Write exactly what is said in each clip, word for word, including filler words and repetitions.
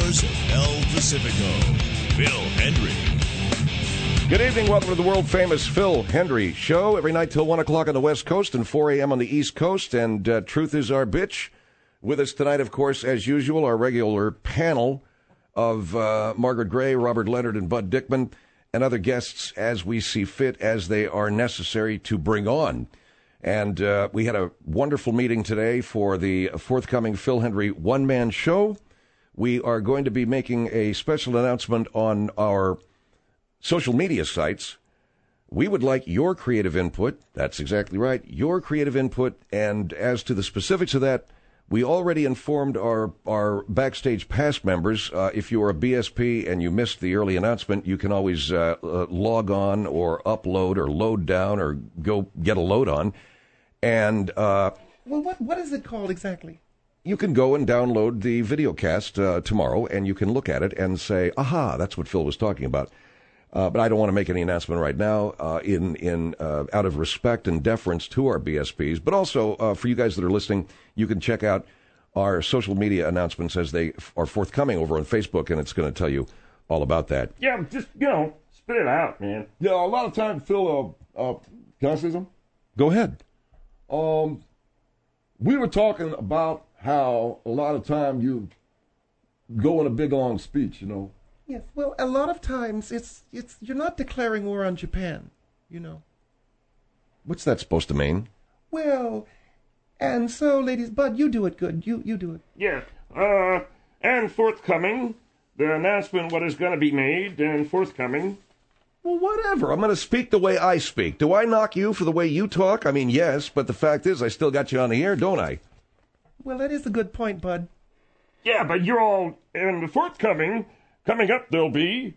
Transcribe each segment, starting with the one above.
stars of El Pacifico, Phil Hendrie. Good evening. Welcome to the world-famous Phil Hendrie Show. Every night till one o'clock on the West Coast and four a.m. on the East Coast. And uh, truth is our bitch. With us tonight, of course, as usual, our regular panel of uh, Margaret Gray, Robert Leonard, and Bud Dickman, and other guests as we see fit, as they are necessary to bring on. And uh, we had a wonderful meeting today for the forthcoming Phil Hendrie one-man show. We are going to be making a special announcement on our social media sites. We would like your creative input. That's exactly right, your creative input. And as to the specifics of that, we already informed our, our Backstage Pass members. Uh, if you are a B S P and you missed the early announcement, you can always uh, uh, log on or upload or load down or go get a load on. And uh, well, what what is it called exactly? You can go and download the videocast uh, tomorrow, and you can look at it and say, aha, that's what Phil was talking about. Uh, but I don't want to make any announcement right now uh, in, in uh, out of respect and deference to our B S Ps. But also, uh, for you guys that are listening, you can check out our social media announcements as they f- are forthcoming over on Facebook, and it's going to tell you all about that. Yeah, just, you know, spit it out, man. Yeah, a lot of times, Phil, uh, uh, can I say something? Go ahead. Um, we were talking about how a lot of time you go in a big, long speech, you know. Yes, well, a lot of times it's it's you're not declaring war on Japan, you know. What's that supposed to mean? Well, and so, ladies, Bud, you do it good. You you do it. Yeah, uh, and forthcoming, the announcement what is going to be made, and forthcoming. Well, whatever. I'm going to speak the way I speak. Do I knock you for the way you talk? I mean, yes, but the fact is I still got you on the air, don't I? Well, that is a good point, Bud. Yeah, but you're all, in the forthcoming... Coming up, there'll be.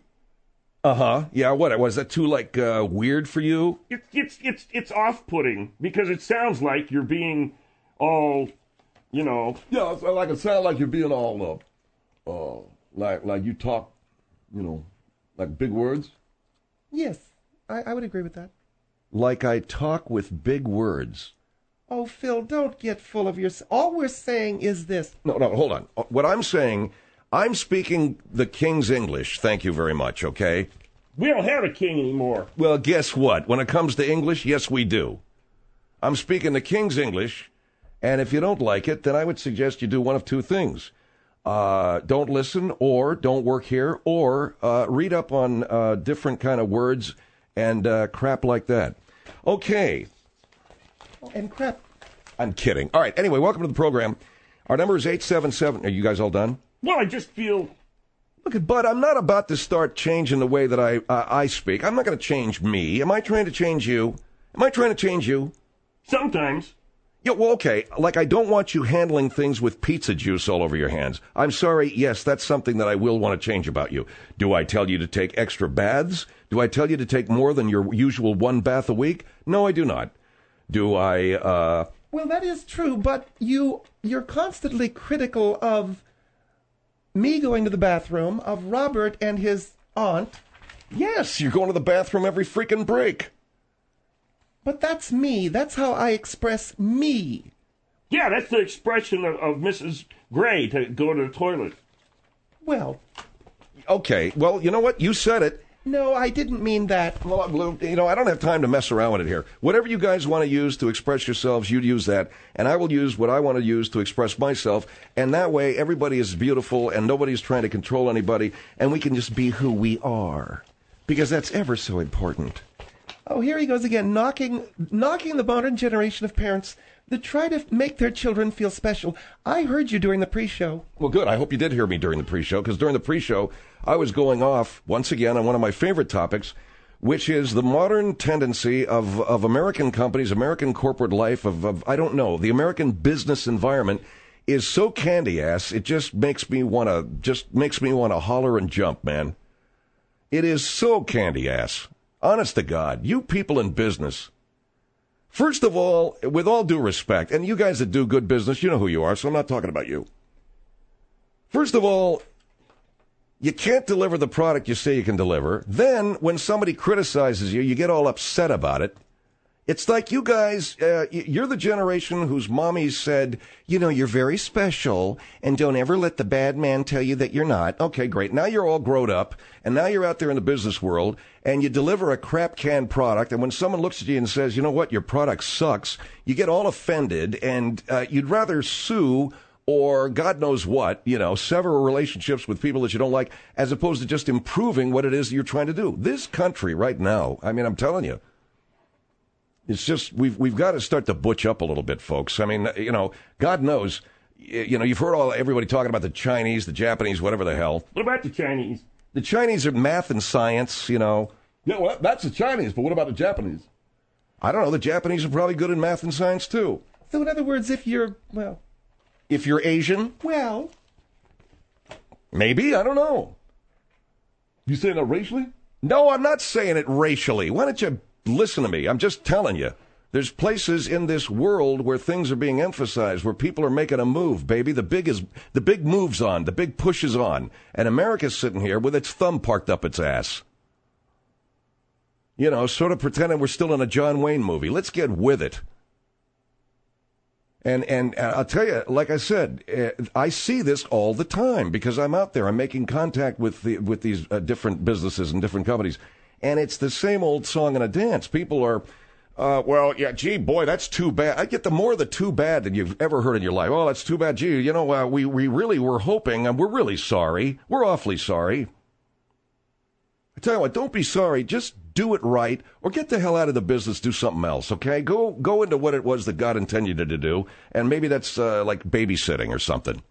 Uh huh. Yeah. What was that too like uh, weird for you? It's it's it's it's off-putting because it sounds like you're being all, you know. Yeah, it's like it sounds like you're being all uh, uh, like like you talk, you know, like big words. Yes, I, I would agree with that. Like I talk with big words. Oh, Phil, don't get full of yourself. All we're saying is this. No, no, hold on. What I'm saying. I'm speaking the King's English, thank you very much, okay? We don't have a king anymore. Well, guess what? When it comes to English, yes, we do. I'm speaking the King's English, and if you don't like it, then I would suggest you do one of two things. Uh, don't listen, or don't work here, or uh, read up on uh, different kind of words and uh, crap like that. Okay. And crap. I'm kidding. All right, anyway, welcome to the program. Our number is eight seven seven. Are you guys all done? Well, I just feel... Look at Bud, I'm not about to start changing the way that I uh, I speak. I'm not going to change me. Am I trying to change you? Am I trying to change you? Sometimes. Yeah, well, okay. Like, I don't want you handling things with pizza juice all over your hands. I'm sorry. Yes, that's something that I will want to change about you. Do I tell you to take extra baths? Do I tell you to take more than your usual one bath a week? No, I do not. Do I, uh... Well, that is true, but you, you're constantly critical of... me going to the bathroom, of Robert and his aunt. Yes, you're going to the bathroom every freaking break. But that's me. That's how I express me. Yeah, that's the expression of, of Missus Gray, to go to the toilet. Well. Okay, well, you know what? You said it. No, I didn't mean that. Well, you know, I don't have time to mess around with it here. Whatever you guys want to use to express yourselves, you use that. And I will use what I want to use to express myself. And that way, everybody is beautiful and nobody's trying to control anybody. And we can just be who we are. Because that's ever so important. Oh, here he goes again, knocking, knocking the modern generation of parents that try to make their children feel special. I heard you during the pre-show. Well, good. I hope you did hear me during the pre-show, because during the pre-show, I was going off, once again, on one of my favorite topics, which is the modern tendency of, of American companies, American corporate life, of, of, I don't know, the American business environment is so candy-ass, it just makes me want to, just makes me want to holler and jump, man. It is so candy-ass. Honest to God, you people in business. First of all, with all due respect, and you guys that do good business, you know who you are, so I'm not talking about you. First of all, you can't deliver the product you say you can deliver. Then, when somebody criticizes you, you get all upset about it. It's like you guys, uh, you're the generation whose mommies said, you know, you're very special, and don't ever let the bad man tell you that you're not. Okay, great. Now you're all grown up, and now you're out there in the business world, and you deliver a crap can product, and when someone looks at you and says, you know what, your product sucks, you get all offended, and uh, you'd rather sue or God knows what, you know, sever relationships with people that you don't like, as opposed to just improving what it is that you're trying to do. This country right now, I mean, I'm telling you, it's just, we've we've got to start to butch up a little bit, folks. I mean, you know, God knows, you know, you've heard all everybody talking about the Chinese, the Japanese, whatever the hell. What about the Chinese? The Chinese are math and science, you know. Yeah, well, that's the Chinese, but what about the Japanese? I don't know. The Japanese are probably good in math and science, too. So in other words, if you're, well... If you're Asian? Well... Maybe, I don't know. You saying that racially? No, I'm not saying it racially. Why don't you listen to me? I'm just telling you. There's places in this world where things are being emphasized, where people are making a move, baby. The big is the big move's on, the big push is on, and America's sitting here with its thumb parked up its ass. You know, sort of pretending we're still in a John Wayne movie. Let's get with it. And and I'll tell you, like I said, uh, I see this all the time because I'm out there. I'm making contact with the with these uh, different businesses and different companies, and it's the same old song and a dance. People are. Uh, well, yeah, gee, boy, that's too bad. I get the more the too bad than you've ever heard in your life. Oh, that's too bad. Gee, you know, uh, we, we really were hoping, and we're really sorry. We're awfully sorry. I tell you what, don't be sorry. Just do it right, or get the hell out of the business. Do something else, okay? Go go into what it was that God intended you to do, and maybe that's uh, like babysitting or something.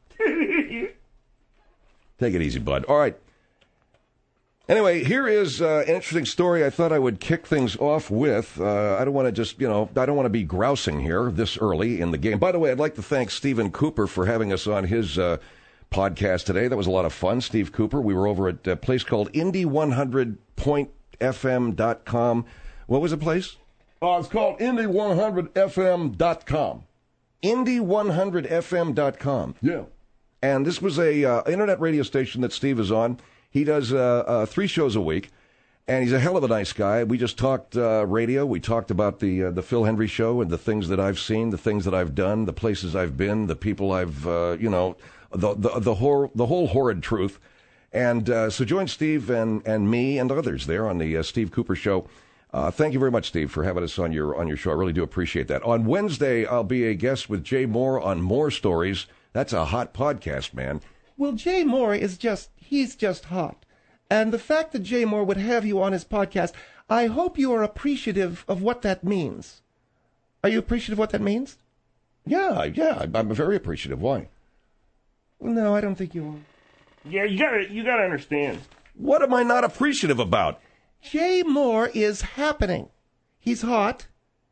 Take it easy, bud. All right. Anyway, here is uh, an interesting story I thought I would kick things off with. Uh, I don't want to just, you know, I don't want to be grousing here this early in the game. By the way, I'd like to thank Stephen Cooper for having us on his uh, podcast today. That was a lot of fun. Steve Cooper. We were over at a place called Indy one hundred point F M dot com. What was the place? Uh, it's called Indy one hundred F M dot com. Indy one hundred F M dot com. Yeah. And this was a uh, internet radio station that Steve is on. He does uh, uh, three shows a week, and he's a hell of a nice guy. We just talked uh, radio. We talked about the uh, the Phil Hendrie Show and the things that I've seen, the things that I've done, the places I've been, the people I've, uh, you know, the the the whole the whole horrid truth. And uh, so join Steve and, and me and others there on the uh, Steve Cooper Show. Uh, thank you very much, Steve, for having us on your on your show. I really do appreciate that. On Wednesday, I'll be a guest with Jay Moore on More Stories. That's a hot podcast, man. Well, Jay Moore is just, he's just hot. And the fact that Jay Moore would have you on his podcast, I hope you are appreciative of what that means. Are you appreciative of what that means? Yeah, yeah, I'm very appreciative. Why? No, I don't think you are. Yeah, you gotta, you gotta understand. What am I not appreciative about? Jay Moore is happening. He's hot.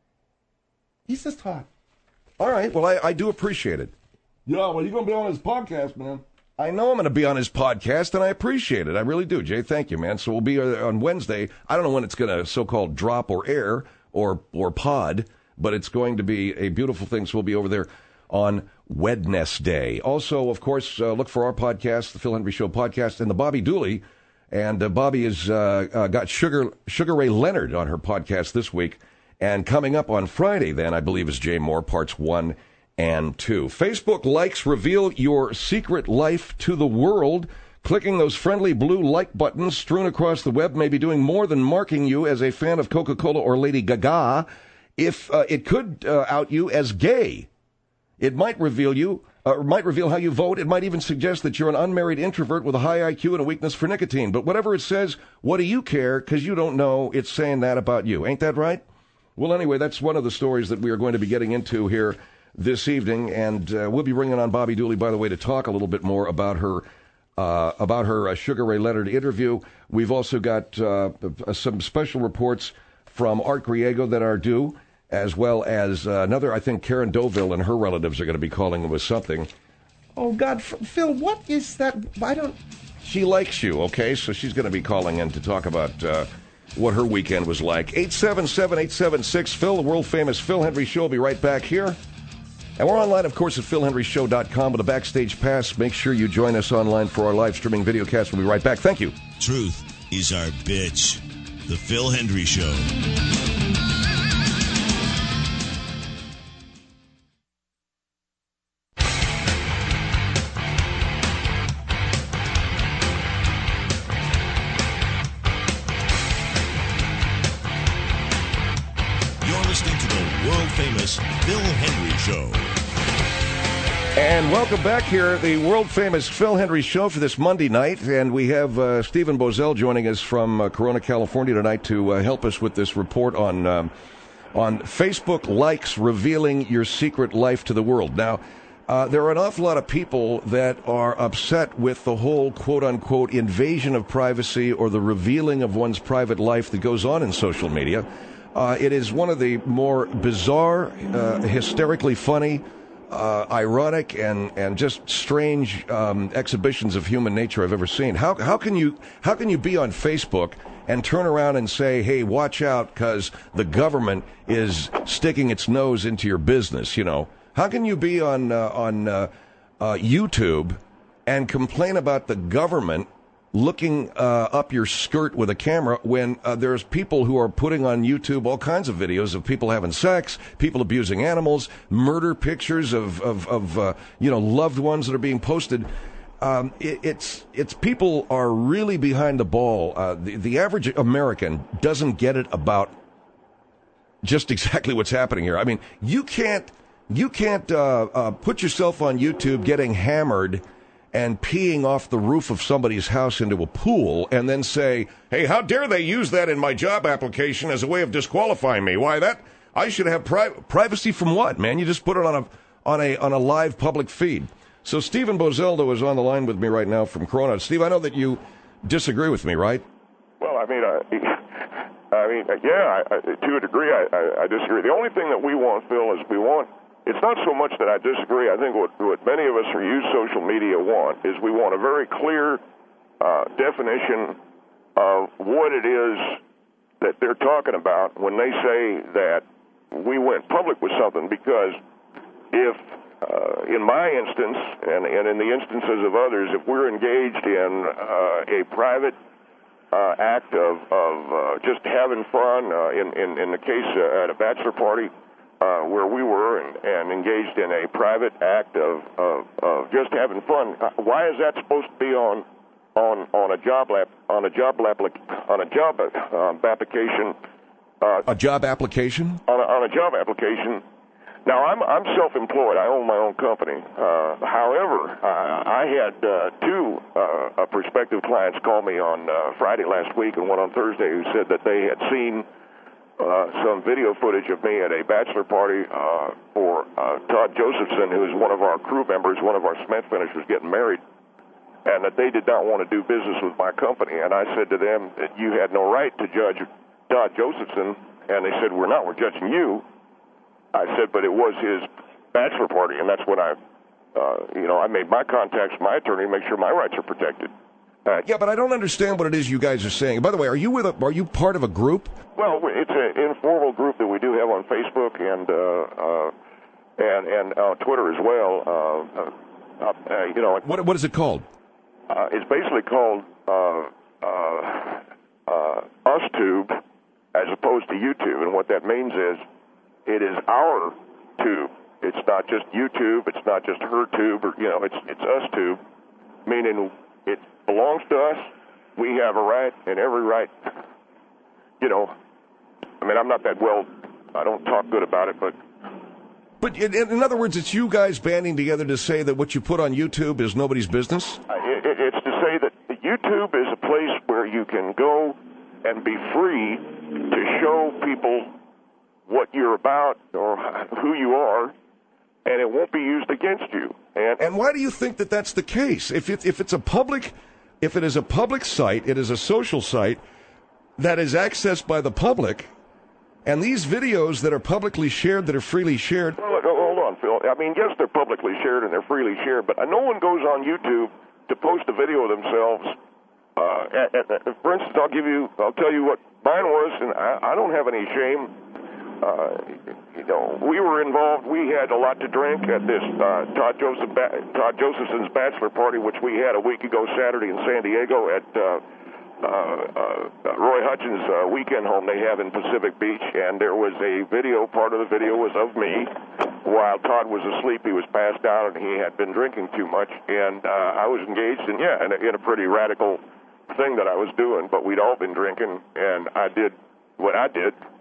He's just hot. All right, well, I, I do appreciate it. Yeah, well, you're going to be on his podcast, man. I know I'm going to be on his podcast, and I appreciate it. I really do, Jay. Thank you, man. So we'll be on Wednesday. I don't know when it's going to so-called drop or air or or pod, but it's going to be a beautiful thing. So we'll be over there on Wednesday. Also, of course, uh, look for our podcast, the Phil Hendrie Show podcast, and the Bobby Dooley. And uh, Bobby has uh, uh, got Sugar Sugar Ray Leonard on her podcast this week. And coming up on Friday, then, I believe, is Jay Moore, parts one and two. Facebook likes reveal your secret life to the world. Clicking those friendly blue like buttons strewn across the web may be doing more than marking you as a fan of Coca-Cola or Lady Gaga. If uh, it could uh, out you as gay, it might reveal you, uh, might reveal how you vote. It might even suggest that you're an unmarried introvert with a high I Q and a weakness for nicotine. But whatever it says, what do you care? Because you don't know it's saying that about you. Ain't that right? Well, anyway, that's one of the stories that we are going to be getting into here this evening, and uh, we'll be bringing on Bobby Dooley, by the way, to talk a little bit more about her uh, about her uh, Sugar Ray Leonard interview. We've also got uh, some special reports from Art Griego that are due, as well as uh, another, I think Karen Doville and her relatives are going to be calling with something. Oh, God, Phil, what is that? I don't... She likes you, okay? So she's going to be calling in to talk about uh, what her weekend was like. eight seven seven, eight seven six, Phil, the world-famous Phil Hendrie Show. Will be right back here. And we're online, of course, at phil hendrie show dot com with a backstage pass. Make sure you join us online for our live streaming videocast. We'll be right back. Thank you. Truth is our bitch. The Phil Hendrie Show. world-famous Phil Hendrie Show. And welcome back here, the world-famous Phil Hendrie Show for this Monday night. And we have uh, Stephen Boesel joining us from uh, Corona, California tonight to uh, help us with this report on um, on Facebook likes revealing your secret life to the world. Now, uh, there are an awful lot of people that are upset with the whole quote-unquote invasion of privacy or the revealing of one's private life that goes on in social media. Uh, it is one of the more bizarre, uh, hysterically funny, Uh, ironic and, and just strange um, exhibitions of human nature I've ever seen. How how can you how can you be on Facebook and turn around and say, "Hey, watch out, because the government is sticking its nose into your business"? You know, how can you be on uh, on uh, uh, YouTube and complain about the government looking uh, up your skirt with a camera when uh, there's people who are putting on YouTube all kinds of videos of people having sex, people abusing animals, murder pictures of, of, of uh, you know, loved ones that are being posted. Um, it, it's it's people are really behind the ball. Uh, the, the average American doesn't get it about just exactly what's happening here. I mean, you can't, you can't uh, uh, put yourself on YouTube getting hammered and peeing off the roof of somebody's house into a pool and then say, "Hey, how dare they use that in my job application as a way of disqualifying me? Why, that I should have pri- privacy from what, man? You just put it on a on a on a live public feed." So Stephen Boesel is on the line with me right now from Corona. Steve, I know that you disagree with me, right? Well, I mean, I, I mean, yeah, I, I, to a degree, I, I, I disagree. The only thing that we want, Phil, is we want. It's not so much that I disagree. I think what, what many of us who use social media want is we want a very clear uh, definition of what it is that they're talking about when they say that we went public with something. Because if, uh, in my instance, and, and in the instances of others, if we're engaged in uh, a private uh, act of, of uh, just having fun, uh, in, in, in the case uh, at a bachelor party, Uh, where we were and, and engaged in a private act of, of, of just having fun. Why is that supposed to be on on on a job lap on a job applic- on a job uh, application? Uh, a job application on a, on a job application. Now I'm I'm self-employed. I own my own company. Uh, however, I, I had uh, two uh, prospective clients call me on uh, Friday last week and one on Thursday who said that they had seen Uh, some video footage of me at a bachelor party uh, for uh, Todd Josephson, who is one of our crew members, one of our cement finishers, getting married, and that they did not want to do business with my company. And I said to them that you had no right to judge Todd Josephson, and they said, "We're not, we're judging you." I said, "But it was his bachelor party," and that's when I, uh, you know, I made my contacts with my attorney to make sure my rights are protected. Uh, yeah, but I don't understand what it is you guys are saying. By the way, are you with a, are you part of a group? Well, it's an informal group that we do have on Facebook and uh, uh, and and uh, Twitter as well. Uh, uh, uh, you know, what what is it called? Uh, it's basically called uh, uh, uh, UsTube as opposed to YouTube, and what that means is it is our tube. It's not just YouTube. It's not just her tube, or you know, it's it's UsTube, meaning it belongs to us. We have a right, and every right, you know, I mean, I'm not that well, I don't talk good about it, but... But in, in other words, it's you guys banding together to say that what you put on YouTube is nobody's business? Uh, it, it's to say that YouTube is a place where you can go and be free to show people what you're about or who you are, and it won't be used against you. And, and why do you think that that's the case? If it, if it's a public... If it is a public site, it is a social site that is accessed by the public, and these videos that are publicly shared, that are freely shared... Well, hold on, Phil. I mean, yes, they're publicly shared and they're freely shared, but no one goes on YouTube to post a video of themselves. Uh, and, and, for instance, I'll give you, I'll tell you what mine was, and I, I don't have any shame. Uh, you know, we were involved. We had a lot to drink at this uh, Todd Joseph ba- Todd Josephson's bachelor party, which we had a week ago Saturday in San Diego at uh, uh, uh, Roy Hutchins' uh, weekend home they have in Pacific Beach. And there was a video. Part of the video was of me while Todd was asleep. He was passed out and he had been drinking too much. And uh, I was engaged in yeah, in a, in a pretty radical thing that I was doing. But we'd all been drinking, and I did what I did.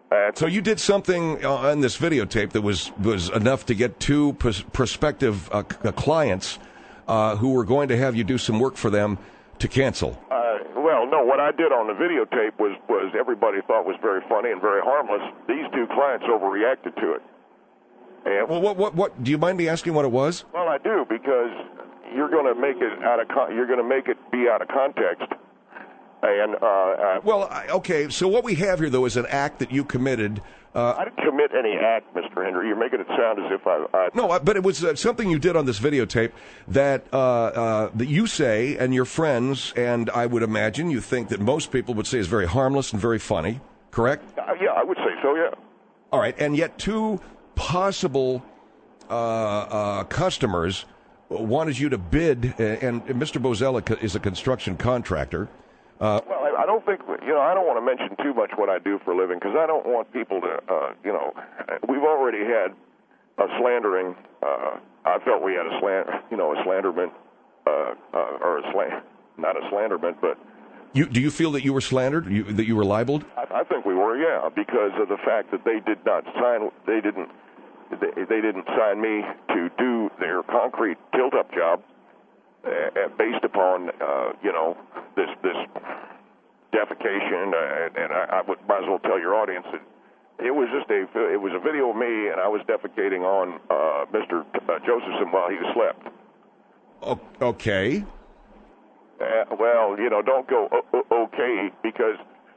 Uh, So you did something uh, on this videotape that was, was enough to get two pros- prospective uh, c- clients uh, who were going to have you do some work for them to cancel. Uh, well, no, what I did on the videotape was, was everybody thought was very funny and very harmless. These two clients overreacted to it. And, Well, what, what, what? Do you mind me asking what it was? well, I do, because you're going to make it out of con- you're going to make it be out of context. And uh, uh, Well, I, okay. So what we have here, though, is an act that you committed. Uh, I didn't commit any act, Mister Henry. You're making it sound as if I. I no, but it was uh, something you did on this videotape that uh, uh, that you say, and your friends, and I would imagine you think that most people would say is very harmless and very funny. Correct? uh, yeah, I would say so. Yeah. All right, and yet two possible uh, uh, customers wanted you to bid, and, and Mister Bozella is a construction contractor. Well, I, I don't think, you know, I don't want to mention too much what I do for a living because I don't want people to, uh, you know, we've already had a slandering. Uh, I felt we had a slant, you know, a slanderment, uh, uh, or a slant, not a slanderment, but. You, do you feel that you were slandered, you, that you were libeled? I, I think we were, yeah, because of the fact that they did not sign, they didn't, they, they didn't sign me to do their concrete tilt-up job. Uh, based upon, uh, you know, this this defecation, uh, and I, I would, might as well tell your audience that it was just a it was a video of me, and I was defecating on uh, Mister Josephson while he slept. O- okay. Uh, well, you know, don't go o- o- okay, because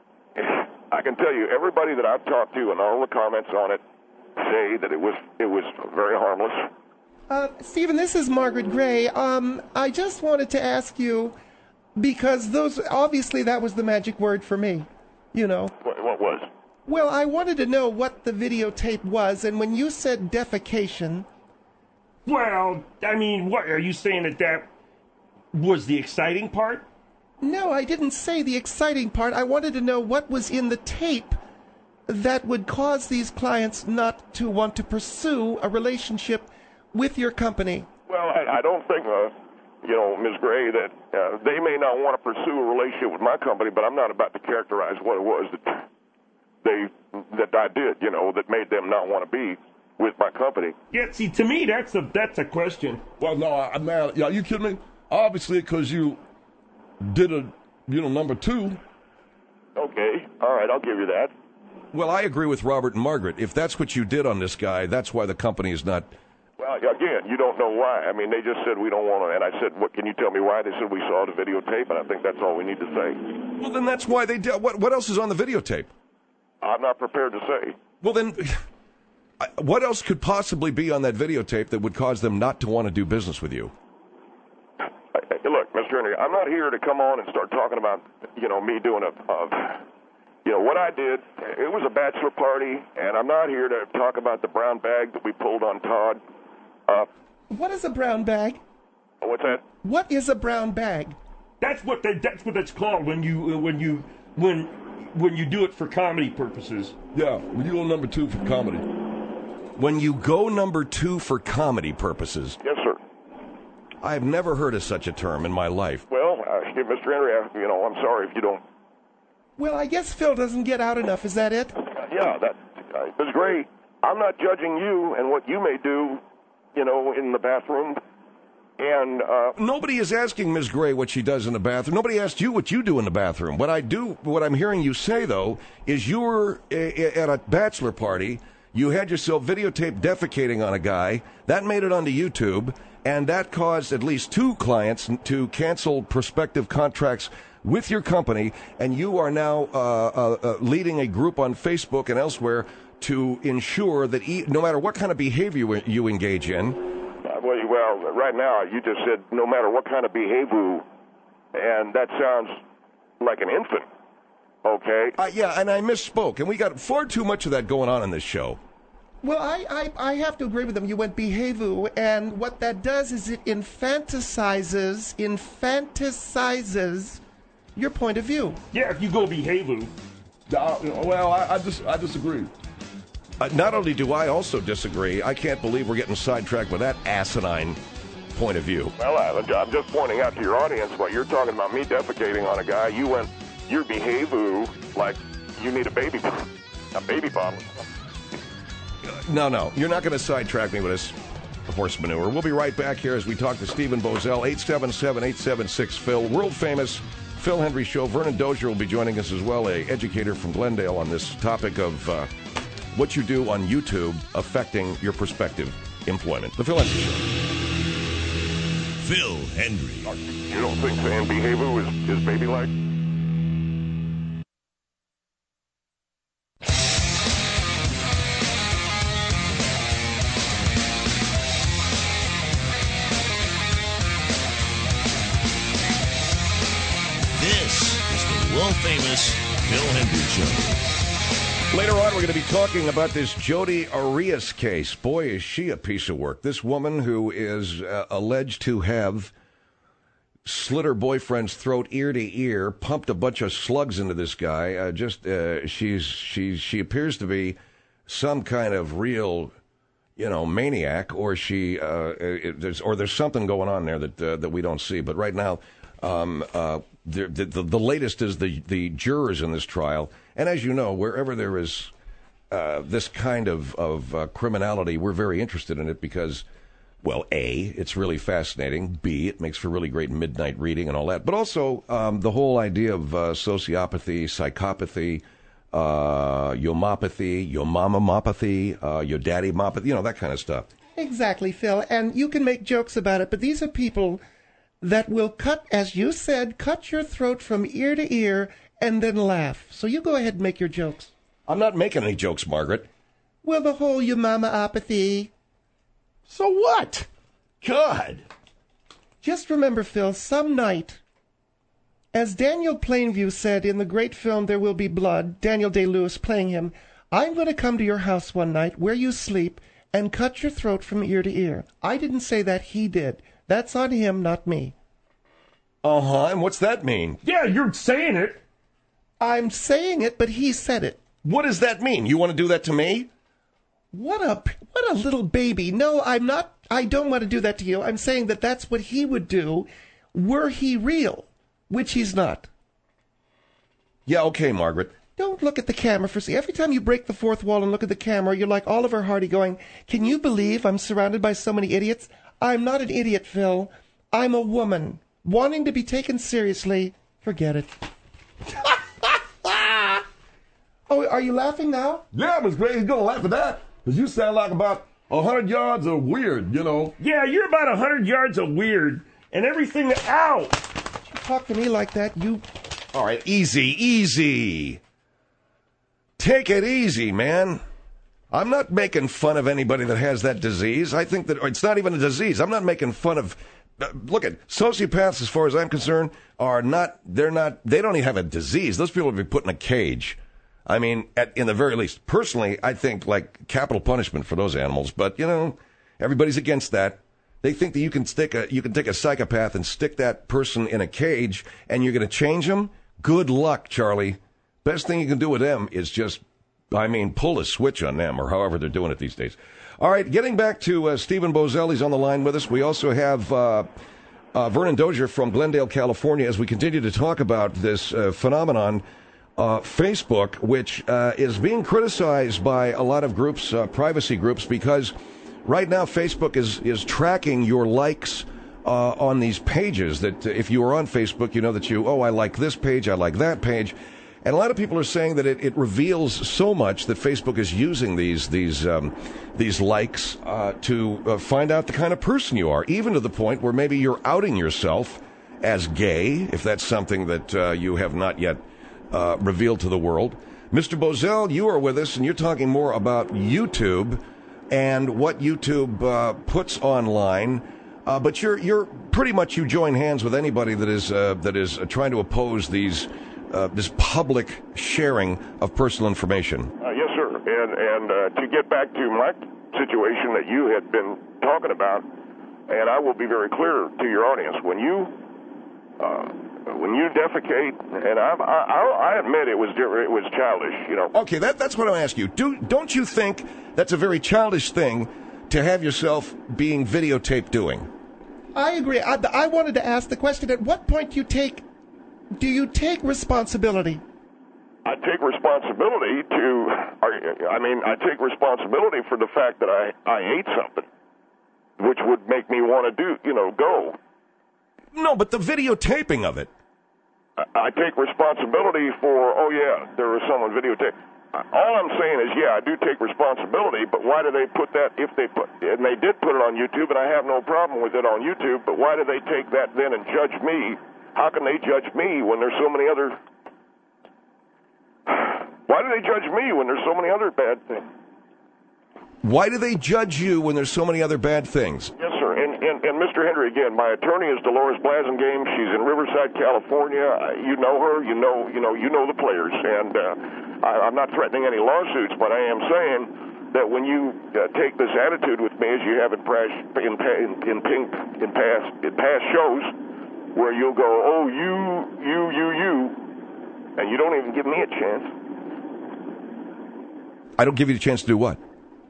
I can tell you, everybody that I've talked to and all the comments on it say that it was it was very harmless. Uh, Stephen, this is Margaret Gray. Um, I just wanted to ask you, because those obviously that was the magic word for me, you know. What, what was? Well, I wanted to know what the videotape was, and when you said defecation, Well, I mean, what are you saying that that was the exciting part? no, I didn't say the exciting part. I wanted to know what was in the tape that would cause these clients not to want to pursue a relationship with your company. Well, I, I don't think, uh, you know, Miz Gray, that uh, they may not want to pursue a relationship with my company, but I'm not about to characterize what it was that they that I did, you know, that made them not want to be with my company. Yeah, see, to me, that's a that's a question. Well, no, I, man, yeah, you kidding me? Obviously, because you did a, you know, number two. Okay, all right, I'll give you that. Well, I agree with Robert and Margaret. If that's what you did on this guy, that's why the company is not. Well, again, you don't know why. I mean, they just said we don't want to, and I said, "What can you tell me why?" They said we saw the videotape, and I think that's all we need to say. Well, then that's why they did. What, what else is on the videotape? I'm not prepared to say. Well, then, what else could possibly be on that videotape that would cause them not to want to do business with you? Hey, look, Mister Henry, I'm not here to come on and start talking about, you know, me doing a, uh, you know, what I did. It was a bachelor party, and I'm not here to talk about the brown bag that we pulled on Todd. Uh, What is a brown bag? what's that? What is a brown bag? That's what they, that's what that's called when you uh, when you when when you do it for comedy purposes. Yeah, when you go number two for comedy. When you go number two for comedy purposes, Yes, sir. I've never heard of such a term in my life. Well, uh, Mister Henry, I, you know, I'm sorry if you don't. Well, I guess Phil doesn't get out enough. Is that it? Uh, yeah, that uh, Miz Gray, I'm not judging you and what you may do, you know, in the bathroom. And uh, Nobody is asking Miz Gray what she does in the bathroom. Nobody asked you what you do in the bathroom. What I do, what I'm hearing you say, though, is you were a, at a bachelor party. You had yourself videotaped defecating on a guy. That made it onto YouTube, and that caused at least two clients to cancel prospective contracts with your company, and you are now uh, uh, uh, leading a group on Facebook and elsewhere to ensure that e- no matter what kind of behavior you engage in. Uh, well, you- well, right now you just said no matter what kind of behavior, and that sounds like an infant. Okay. Uh, yeah, and I misspoke, and we got far too much of that going on in this show. Well, I, I, I have to agree with them. You went behavu, and what that does is it infantilizes, infantilizes your point of view. Yeah, if you go behavu. Uh, well, I, I just I disagree. Uh, not only do I also disagree, I can't believe we're getting sidetracked with that asinine point of view. Well, I, I'm just pointing out to your audience while you're talking about me defecating on a guy, you went your behavior like you need a baby. a baby bottle. No, no, you're not going to sidetrack me with this horse manure. We'll be right back here as we talk to Stephen Boesel, eight seven seven, eight seven six, Phil, world-famous Phil Hendrie Show. Vernon Dozier will be joining us as well, a educator from Glendale, on this topic of uh, what you do on YouTube affecting your prospective employment. The Phil Hendrie Show. Phil Hendrie. You don't think San Behavior is, is baby-like? World-famous Phil Hendrie Show. Later on, we're going to be talking about this Jodi Arias case. Boy, is she a piece of work. This woman who is uh, alleged to have slit her boyfriend's throat ear to ear, pumped a bunch of slugs into this guy. Uh, just uh, she's she's she appears to be some kind of real, you know, maniac, or she uh, it, there's or there's something going on there that uh, that we don't see. But right now. Um, uh, the, the, the latest is the, the jurors in this trial. And as you know, wherever there is uh, this kind of, of uh, criminality, we're very interested in it because, well, A, it's really fascinating. B, it makes for really great midnight reading and all that. But also um, the whole idea of uh, sociopathy, psychopathy, uh, yomopathy, your mama-mopathy, uh, your daddy-mopathy, you know, that kind of stuff. Exactly, Phil. And you can make jokes about it, but these are people that will cut, as you said, cut your throat from ear to ear and then laugh. So you go ahead and make your jokes. I'm not making any jokes, Margaret. Well, the whole your mama apathy. So what? God. Just remember, Phil, some night, as Daniel Plainview said in the great film There Will Be Blood, Daniel Day-Lewis playing him, I'm going to come to your house one night where you sleep and cut your throat from ear to ear. I didn't say that, he did. That's on him, not me. Uh-huh, and what's that mean? Yeah, you're saying it. I'm saying it, but he said it. What does that mean? You want to do that to me? What a what a little baby. No, I'm not, I don't want to do that to you. I'm saying that that's what he would do were he real, which he's not. Yeah, okay, Margaret. Don't look at the camera for see. Every time you break the fourth wall and look at the camera, you're like Oliver Hardy going, can you believe I'm surrounded by so many idiots? I'm not an idiot, Phil. I'm a woman. Wanting to be taken seriously, forget it. Oh, are you laughing now? Yeah, Miss Gray, he's going to laugh at that. Because you sound like about a hundred yards of weird, you know. Yeah, you're about a hundred yards of weird. And everything that... Ow! You talk to me like that, you... All right, easy, easy. Take it easy, man. I'm not making fun of anybody that has that disease. I think that it's not even a disease. I'm not making fun of... Uh, look at sociopaths, as far as I'm concerned, are not... They're not... They don't even have a disease. Those people would be put in a cage. I mean, at, in the very least. Personally, I think, like, capital punishment for those animals. But, you know, everybody's against that. They think that you can stick a... You can take a psychopath and stick that person in a cage, and you're going to change them? Good luck, Charlie. Best thing you can do with them is just... I mean, pull a switch on them, or however they're doing it these days. All right, getting back to uh, Stephen Boesel, he's on the line with us. We also have uh, uh, Vernon Dozier from Glendale, California, as we continue to talk about this uh, phenomenon, uh, Facebook, which uh, is being criticized by a lot of groups, uh, privacy groups, because right now Facebook is, is tracking your likes uh, on these pages. That if you are on Facebook, you know that you, oh, I like this page, I like that page. And a lot of people are saying that it, it reveals so much that Facebook is using these these um, these likes uh, to uh, find out the kind of person you are, even to the point where maybe you're outing yourself as gay, if that's something that uh, you have not yet uh, revealed to the world. Mister Boesel, you are with us, and you're talking more about YouTube and what YouTube uh, puts online. Uh, but you're you're pretty much you join hands with anybody that is uh, that is uh, trying to oppose these. Uh, this public sharing of personal information. Uh, yes, sir. And and uh, to get back to my situation that you had been talking about, and I will be very clear to your audience, when you uh, when you defecate, and I, I I admit it was it was childish, you know. Okay, that that's what I'm asking you. Do don't you think that's a very childish thing to have yourself being videotaped doing? I agree. I, I wanted to ask the question: at what point do you take? Do you take responsibility? I take responsibility to, I mean, I take responsibility for the fact that I, I ate something, which would make me want to do, you know, go. No, but the videotaping of it. I, I take responsibility for, oh, yeah, there was someone videotaping. All I'm saying is, yeah, I do take responsibility, but why do they put that, if they put, and they did put it on YouTube, and I have no problem with it on YouTube, but why do they take that then and judge me? How can they judge me when there's so many other, why do they judge me when there's so many other bad things? Why do they judge you when there's so many other bad things? Yes, sir. And, and, and Mister Henry, again, my attorney is Dolores Blasingame. She's in Riverside, California. You know her. You know, you know, you know the players. And uh, I, I'm not threatening any lawsuits, but I am saying that when you uh, take this attitude with me, as you have in past in in in, pink, in past in past shows, where you'll go, oh, you, you, you, you, and you don't even give me a chance. I don't give you the chance to do what?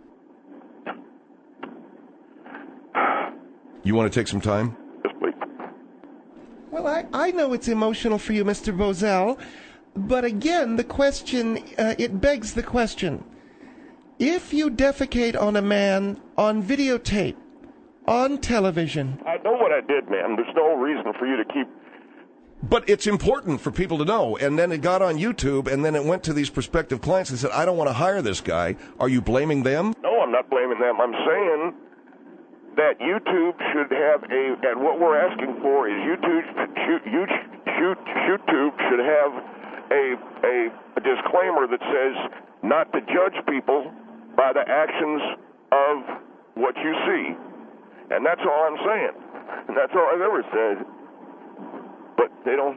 You want to take some time? Yes, please. Well, I, I know it's emotional for you, Mister Bozell, but again, the question, uh, it begs the question. If you defecate on a man on videotape, on television... I know what I did, man. There's no reason for you to keep... But it's important for people to know. And then it got on YouTube, and then it went to these prospective clients and said, I don't want to hire this guy. Are you blaming them? No, I'm not blaming them. I'm saying that YouTube should have a, and what we're asking for is YouTube, shoot, shoot, YouTube should have a, a, a disclaimer that says not to judge people by the actions of what you see. And that's all I'm saying. And that's all I've ever said. But they don't.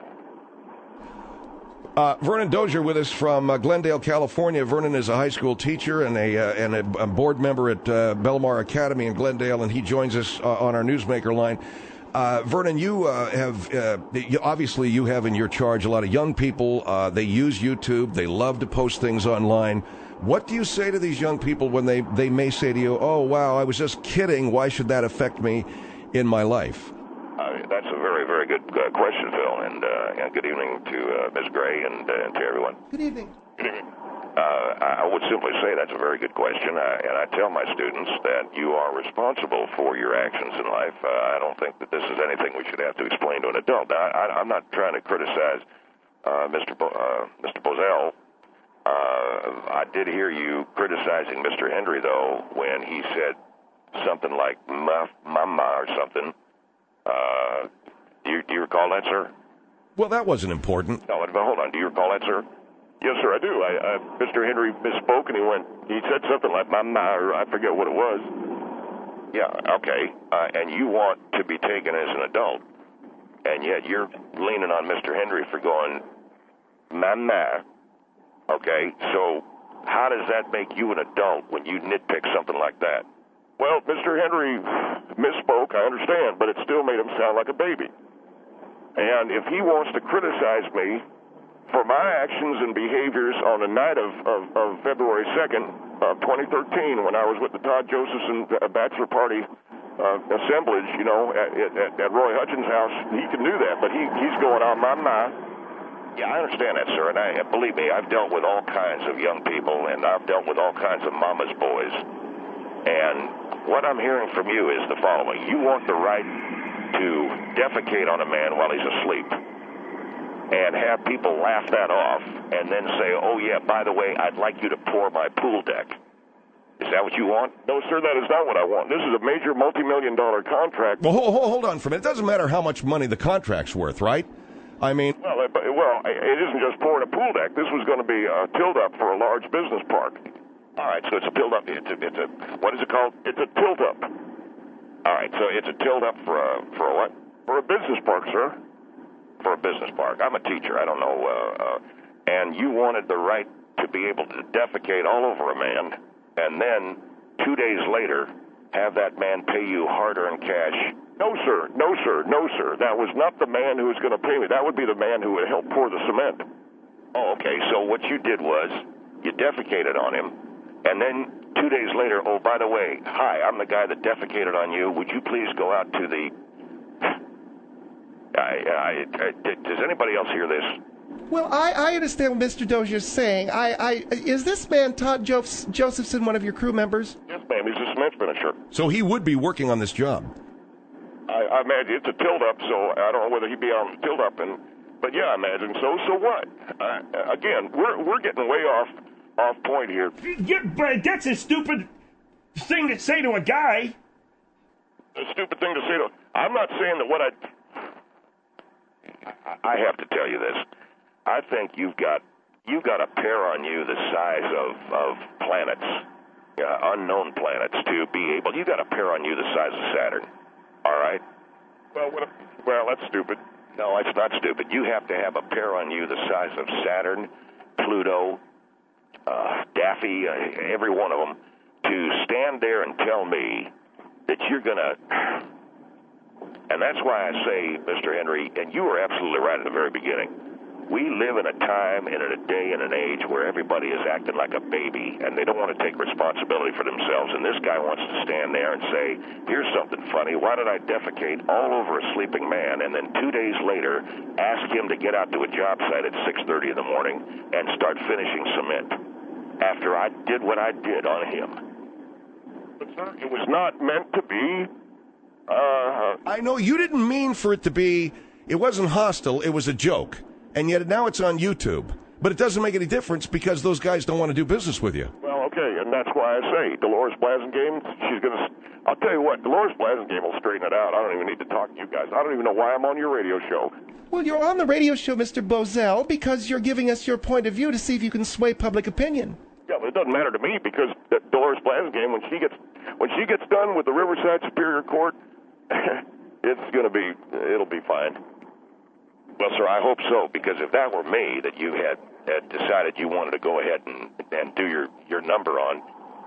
Uh, Vernon Dozier with us from uh, Glendale, California. Vernon is a high school teacher and a uh, and a, a board member at uh, Belmar Academy in Glendale, and he joins us uh, on our Newsmaker line. Uh, Vernon, you uh, have uh, you, obviously you have in your charge a lot of young people. Uh, they use YouTube. They love to post things online. What do you say to these young people when they, they may say to you, "Oh, wow, I was just kidding. Why should that affect me in my life?" Uh, that's a very, very good uh, question, Phil, and, uh, and good evening to uh, Miz Gray and, uh, and to everyone. Good evening. Good evening. Uh, I would simply say that's a very good question, uh, and I tell my students that you are responsible for your actions in life. Uh, I don't think that this is anything we should have to explain to an adult. Now, I, I'm not trying to criticize uh, Mister Bo, uh, Mister Bozell. Uh, I did hear you criticizing Mister Henry, though, when he said something like "mama" or something. Uh, do you, do you recall that, sir? Well, that wasn't important. No, but hold on. Do you recall that, sir? Yes, sir, I do. I, I, Mister Henry misspoke, and he went, he said something like, "mama," or I forget what it was. Yeah, okay. Uh, and you want to be taken as an adult, and yet you're leaning on Mister Henry for going, "mama." Okay, so how does that make you an adult when you nitpick something like that? Well, Mister Henry misspoke, I understand, but it still made him sound like a baby. And if he wants to criticize me for my actions and behaviors on the night of, of, of February second of twenty thirteen, when I was with the Todd Josephson bachelor party uh, assemblage, you know, at, at, at Roy Hutchins' house, he can do that, but he, he's going on my mind. Yeah, I understand that, sir, and I, believe me, I've dealt with all kinds of young people, and I've dealt with all kinds of mama's boys. And what I'm hearing from you is the following. You want the right to defecate on a man while he's asleep and have people laugh that off and then say, "Oh, yeah, by the way, I'd like you to pour my pool deck." Is that what you want? No, sir, that is not what I want. This is a major multi-million dollar contract. Well, hold, hold on for a minute. It doesn't matter how much money the contract's worth, right? I mean... Well, it, well, it isn't just pouring a pool deck. This was going to be a tilt-up for a large business park. All right, so it's a tilt-up. It's a, it's a, what is it called? It's a tilt-up. All right, so it's a tilt-up for a, for a what? For a business park, sir. For a business park. I'm a teacher. I don't know. Uh, uh, and you wanted the right to be able to defecate all over a man, and then two days later have that man pay you hard-earned cash. No, sir. No, sir. No, sir. That was not the man who was going to pay me. That would be the man who would help pour the cement. Oh, okay. So what you did was you defecated on him, and then two days later, oh, by the way, hi, I'm the guy that defecated on you. Would you please go out to the... I, I, I, does anybody else hear this? Well, I, I understand what Mister Dozier's saying. I, I is this man Todd jo- Josephson one of your crew members? Yes, ma'am. He's a cement finisher. So he would be working on this job. I, I imagine it's a tilt-up, so I don't know whether he'd be on the tilt-up, and but yeah, I imagine so. So what? Uh, again, we're we're getting way off off point here. Yeah, but that's a stupid thing to say to a guy. A stupid thing to say to. I'm not saying that what I. I have to tell you this. I think you've got you've got a pair on you the size of of planets, uh, unknown planets, to be able. You got a pair on you the size of Saturn. All right. Well, what? A, well, that's stupid. No, it's not stupid. You have to have a pair on you the size of Saturn, Pluto, uh, Daffy, uh, every one of them, to stand there and tell me that you're gonna. And that's why I say, Mister Henry, and you were absolutely right at the very beginning. We live in a time and in a day and an age where everybody is acting like a baby, and they don't want to take responsibility for themselves. And this guy wants to stand there and say, here's something funny. Why did I defecate all over a sleeping man? And then two days later, ask him to get out to a job site at six thirty in the morning and start finishing cement after I did what I did on him. But, sir, it was not meant to be. Uh, I know you didn't mean for it to be, it wasn't hostile, it was a joke. And yet now it's on YouTube. But it doesn't make any difference because those guys don't want to do business with you. Well, okay, and that's why I say Dolores Blasingame, she's going to, I'll tell you what, Dolores Blasingame will straighten it out. I don't even need to talk to you guys. I don't even know why I'm on your radio show. Well, you're on the radio show, Mister Bozell, because you're giving us your point of view to see if you can sway public opinion. Yeah, but it doesn't matter to me because Dolores Blasingame, when she gets when she gets done with the Riverside Superior Court, it's going to be, it'll be fine. Well, sir, I hope so, because if that were me, that you had, had decided you wanted to go ahead and, and do your, your number on,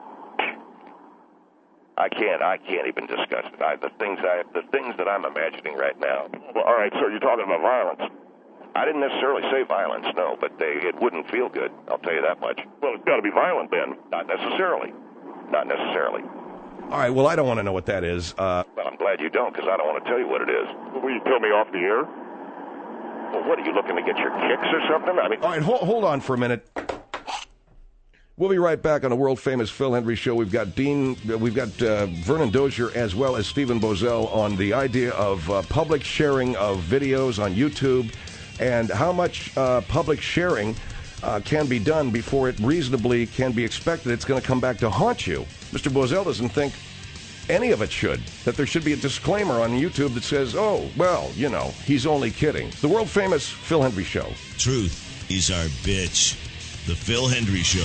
I can't I can't even discuss it. I, the things I the things that I'm imagining right now. Well, all right, so you're talking about violence. I didn't necessarily say violence, no, but they, it wouldn't feel good. I'll tell you that much. Well, it's got to be violent then. Not necessarily. Not necessarily. All right, well, I don't want to know what that is. Uh, well, I'm glad you don't, because I don't want to tell you what it is. Will you tell me off the air? Well, what, are you looking to get your kicks or something? I mean, all right, hold, hold on for a minute. We'll be right back on the world-famous Phil Hendrie Show. We've got Dean, we've got uh, Vernon Dozier as well as Stephen Bozell on the idea of uh, public sharing of videos on YouTube and how much uh, public sharing uh, can be done before it reasonably can be expected it's going to come back to haunt you. Mister Bozell doesn't think any of it should, that there should be a disclaimer on YouTube that says, oh, well, you know, he's only kidding. The world-famous Phil Hendrie Show. Truth is our bitch. The Phil Hendrie Show.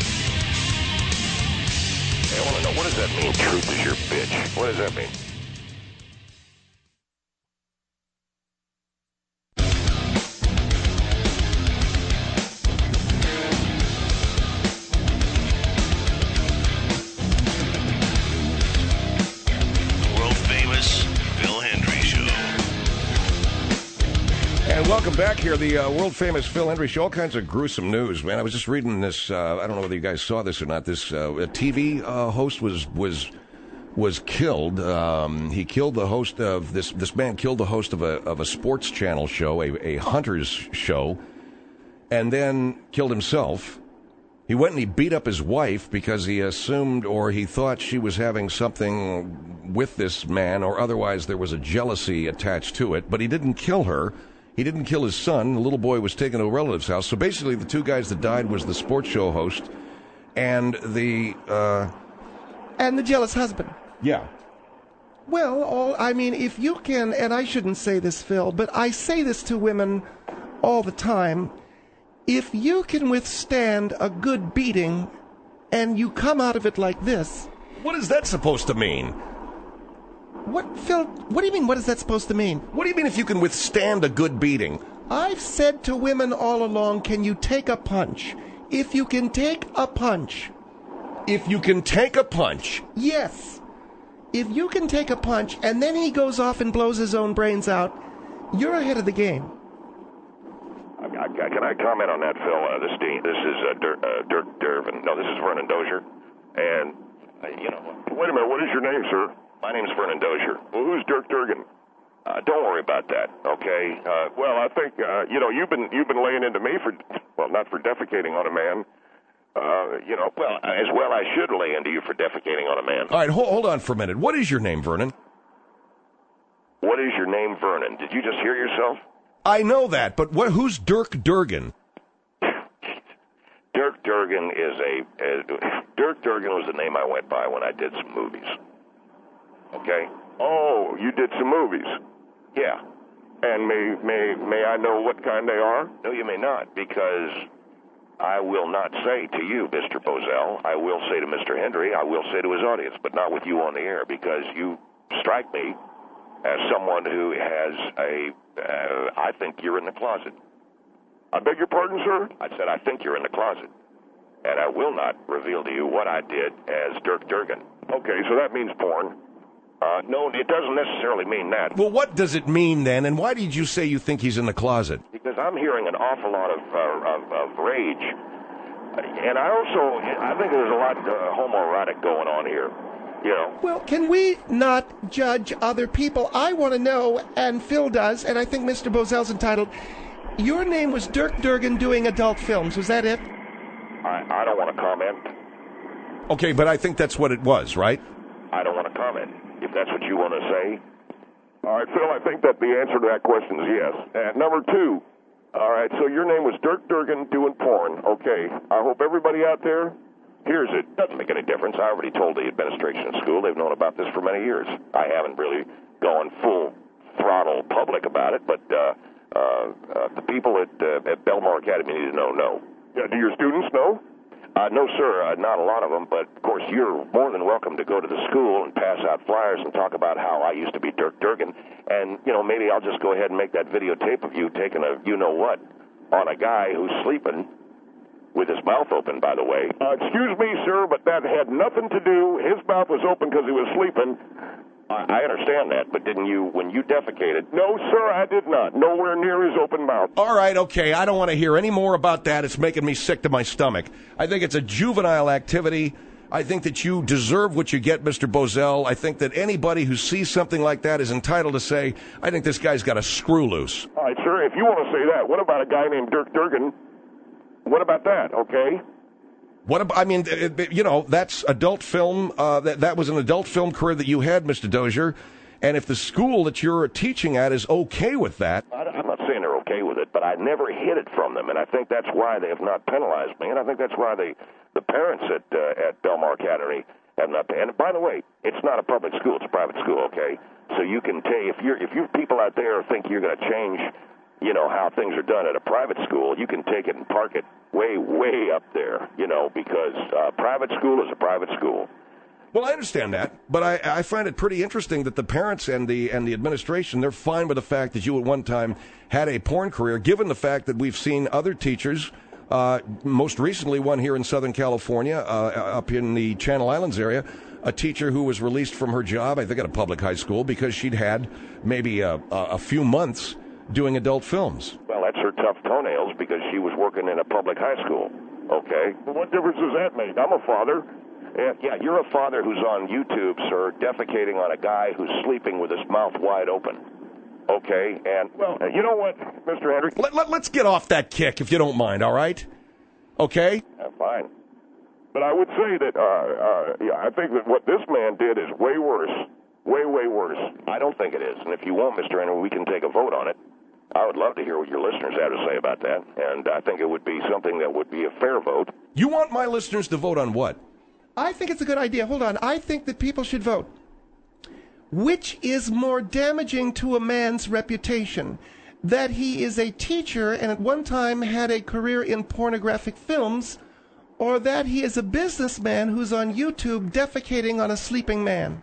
I want to know, what does that mean, truth is your bitch? What does that mean? Welcome back here, the uh, world-famous Phil Hendrie Show. All kinds of gruesome news, man. I was just reading this, uh, I don't know whether you guys saw this or not, this uh, T V uh, host was was was killed. Um, he killed the host of, this This man killed the host of a of a sports channel show, a, a hunter's show, and then killed himself. He went and he beat up his wife because he assumed or he thought she was having something with this man, or otherwise there was a jealousy attached to it, but he didn't kill her. He didn't kill his son. The little boy was taken to a relative's house. So basically, the two guys that died was the sports show host and the... Uh... And the jealous husband. Yeah. Well, all, I mean, if you can, and I shouldn't say this, Phil, but I say this to women all the time, if you can withstand a good beating and you come out of it like this... What is that supposed to mean? What, Phil, what do you mean, what is that supposed to mean? What do you mean if you can withstand a good beating? I've said to women all along, can you take a punch? If you can take a punch. If you can take a punch? Yes. If you can take a punch and then he goes off and blows his own brains out, you're ahead of the game. I, I, can I comment on that, Phil? Uh, this, Dean, this is uh, Dirk, uh, Dirk Dervin. No, this is Vernon Dozier. And, uh, you know... Wait a minute, what is your name, sir? My name's Vernon Dozier. Well, who's Dirk Durgan? Uh, don't worry about that, okay? Uh, well, I think uh, you know you've been you've been laying into me for well, not for defecating on a man. Uh, you know, well, as well I should lay into you for defecating on a man. All right, hold, hold on for a minute. What is your name, Vernon? What is your name, Vernon? Did you just hear yourself? I know that, but what? Who's Dirk Durgan? Dirk Durgan is a uh, Dirk Durgan was the name I went by when I did some movies. Okay. Oh, you did some movies. Yeah. And may may may I know what kind they are? No, you may not, because I will not say to you, Mister Bozell. I will say to Mister Hendry. I will say to his audience, but not with you on the air, because you strike me as someone who has a. Uh, I think you're in the closet. I beg your pardon, sir? I said I think you're in the closet, and I will not reveal to you what I did as Dirk Durgan. Okay, so that means porn. Uh, no, it doesn't necessarily mean that. Well, what does it mean then, and why did you say you think he's in the closet? Because I'm hearing an awful lot of, uh, of, of rage, and I also, I think there's a lot of uh, homoerotic going on here, you know. Well, can we not judge other people? I want to know, and Phil does, and I think Mister Bozell's entitled. Your name was Dirk Durgan doing adult films, was that it? I, I don't want to comment. Okay, but I think that's what it was, right? I don't want to comment. If that's what you want to say. All right, Phil, I think that the answer to that question is yes. And number two, all right, so your name was Dirk Durgan doing porn. Okay, I hope everybody out there hears it. Doesn't make any difference. I already told the administration at school. They've known about this for many years. I haven't really gone full throttle public about it, but uh, uh, uh, the people at, uh, at Belmar Academy need to know, no. Yeah, do your students know? Uh, no, sir, uh, not a lot of them, but, of course, you're more than welcome to go to the school and pass out flyers and talk about how I used to be Dirk Durgan. And, you know, maybe I'll just go ahead and make that videotape of you taking a you-know-what on a guy who's sleeping with his mouth open, by the way. Uh, excuse me, sir, but that had nothing to do. His mouth was open because he was sleeping. I understand that, but didn't you, when you defecated? No, sir, I did not. Nowhere near his open mouth. All right, okay, I don't want to hear any more about that. It's making me sick to my stomach. I think it's a juvenile activity. I think that you deserve what you get, Mister Bozell. I think that anybody who sees something like that is entitled to say, I think this guy's got a screw loose. All right, sir, if you want to say that, what about a guy named Dirk Durgan? What about that, okay? What about, I mean, you know, that's adult film. Uh, that, that was an adult film career that you had, Mister Dozier. And if the school that you're teaching at is okay with that. I'm not saying they're okay with it, but I never hid it from them. And I think that's why they have not penalized me. And I think that's why they, the parents at uh, at Belmar Academy have not. And by the way, it's not a public school; it's a private school. Okay, so you can take if you're if you people out there think you're going to change, you know, how things are done at a private school, you can take it and park it way, way up there, you know, because uh, private school is a private school. Well, I understand that, but I, I find it pretty interesting that the parents and the and the administration, they're fine with the fact that you at one time had a porn career, given the fact that we've seen other teachers, uh, most recently one here in Southern California, uh, up in the Channel Islands area, a teacher who was released from her job, I think at a public high school, because she'd had maybe a, a few months doing adult films. Well, that's her tough toenails because she was working in a public high school, okay? Well, what difference does that make? I'm a father. And, yeah, you're a father who's on YouTube, sir, defecating on a guy who's sleeping with his mouth wide open, okay? And, well, uh, you know what, Mister Henry? Let, let, let's get off that kick, if you don't mind, all right? Okay? Yeah, fine. But I would say that, uh, uh, yeah, I think that what this man did is way worse. Way, way worse. I don't think it is. And if you want, Mister Henry, we can take a vote on it. I would love to hear what your listeners have to say about that, and I think it would be something that would be a fair vote. You want my listeners to vote on what? I think it's a good idea. Hold on. I think that people should vote. Which is more damaging to a man's reputation? That he is a teacher and at one time had a career in pornographic films, or that he is a businessman who's on YouTube defecating on a sleeping man?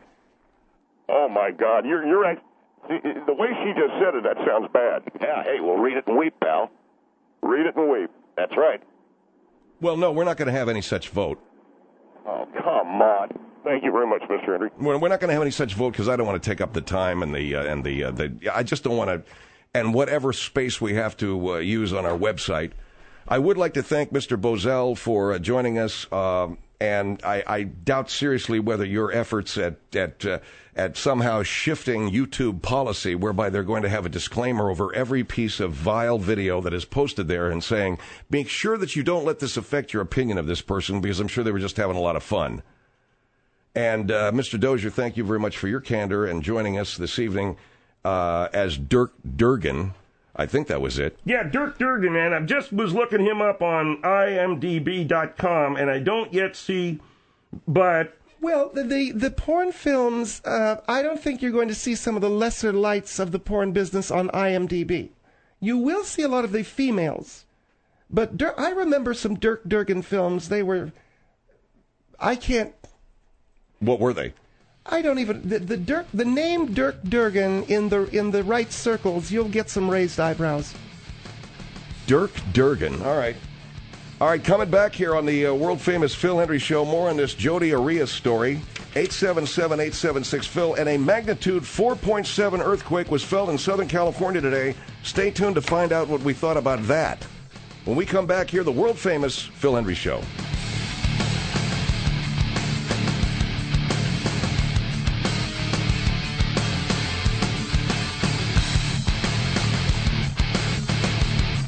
Oh, my God. You're, you're right. The way she just said it, that sounds bad. Yeah, hey, well, read it and weep, pal. Read it and weep. That's right. Well, no, we're not going to have any such vote. Oh, come on. Thank you very much, Mister Henry. We're not going to have any such vote because I don't want to take up the time and the, uh, and the, uh, the, I just don't want to, and whatever space we have to uh, use on our website. I would like to thank Mister Bozell for uh, joining us. Um, And I, I doubt seriously whether your efforts at at uh, at somehow shifting YouTube policy, whereby they're going to have a disclaimer over every piece of vile video that is posted there and saying, make sure that you don't let this affect your opinion of this person, because I'm sure they were just having a lot of fun. And uh, Mister Dozier, thank you very much for your candor and joining us this evening uh, as Dirk Durgan. I think that was it. Yeah, Dirk Durgan, man. I just was looking him up on I M D B dot com, and I don't yet see, but... Well, the the, the porn films, uh, I don't think you're going to see some of the lesser lights of the porn business on I M D B. You will see a lot of the females. But Dur- I remember some Dirk Durgan films. They were... I can't... What were they? I don't even the, the Dirk the name Dirk Durgan in the in the right circles, you'll get some raised eyebrows. Dirk Durgan. All right. All right, coming back here on the uh, world-famous Phil Hendry Show, more on this Jodi Arias story. eight seven seven, eight seven six, Phil. And a magnitude four point seven earthquake was felt in Southern California today. Stay tuned to find out what we thought about that. When we come back here, the world-famous Phil Hendry Show.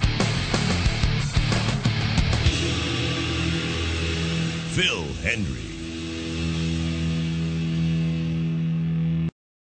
Phil Hendry.